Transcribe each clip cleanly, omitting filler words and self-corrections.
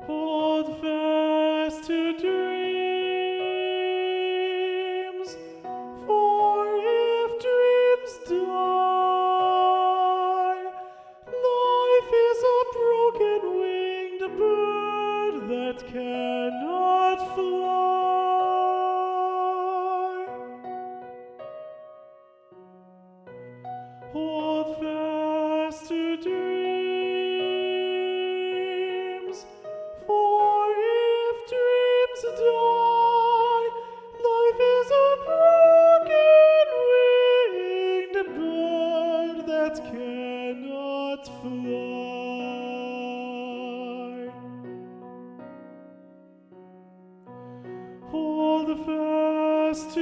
Hold fast to dreams, for if dreams die, life is a broken winged bird that cannot fly. Hold fast to dreams, for if dreams die, life is a broken winged bird that cannot fly. Hold fast to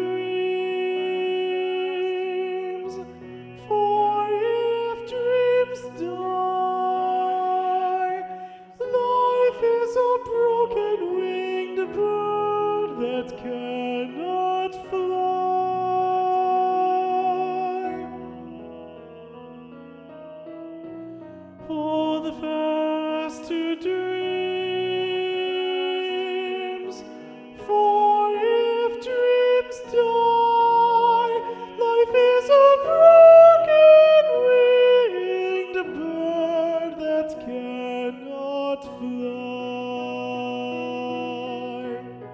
dreams, for if dreams die, life is a broken winged bird that cannot fly. Hold fast to dreams, for if dreams die, life is a broken winged bird that cannot fly.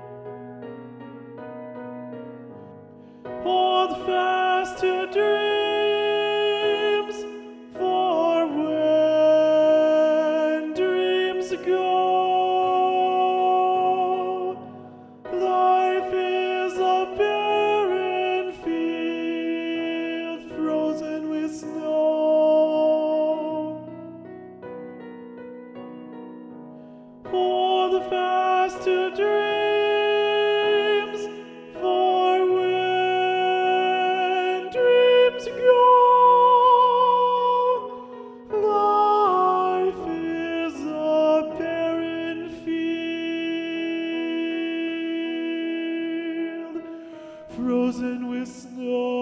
Hold fast to dreams, for when dreams go, life is a barren field frozen with snow. Hold fast to dreams, for when dreams go, life is a barren field frozen with snow.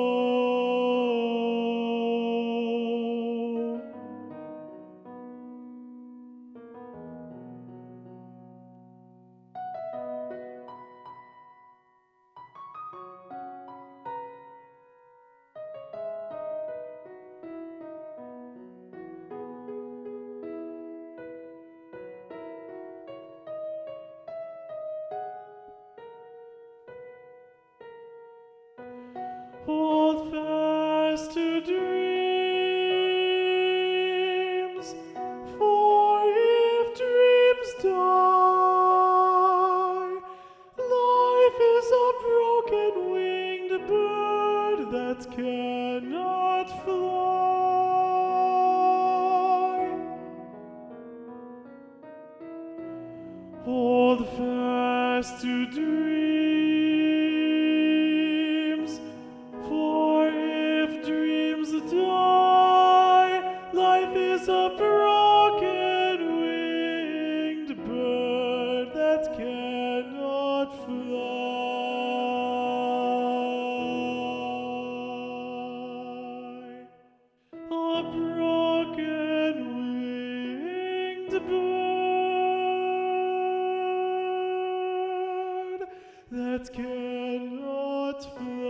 Hold fast to dreams, for if dreams die, life is a broken winged bird that cannot fly. Hold fast to dreams, for if dreams die, life is a broken winged bird that cannot fly. A broken winged bird that cannot fly.